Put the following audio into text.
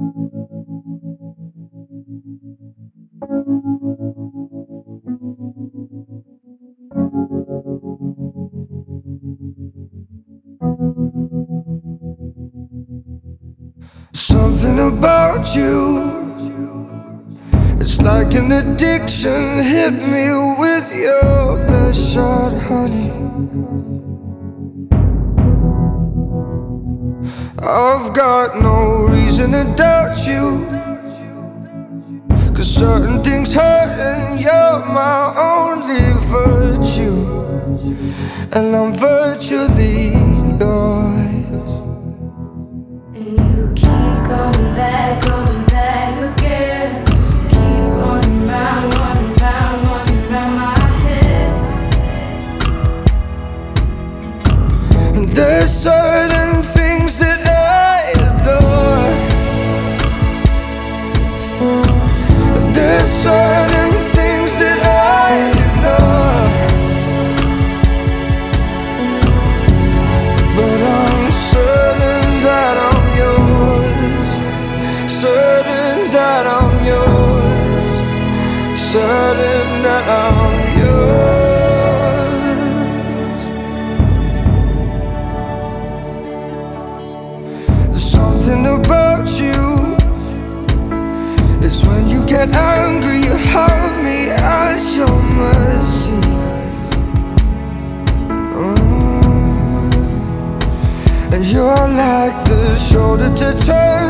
Something about you, it's like an addiction. Hit me with your best shot, honey. I've got no reason to doubt you, 'cause certain things hurt and you're my only virtue, and I'm virtually yours. And you keep coming back again. Keep running round my head. And there's certain things that I adore. There's certain things that I ignore, but I'm certain that I'm yours. Certain that I'm yours. Certain that I'm yours. There's something about you, it's when you get angry, you have me as your mercy. And you're like the shoulder to turn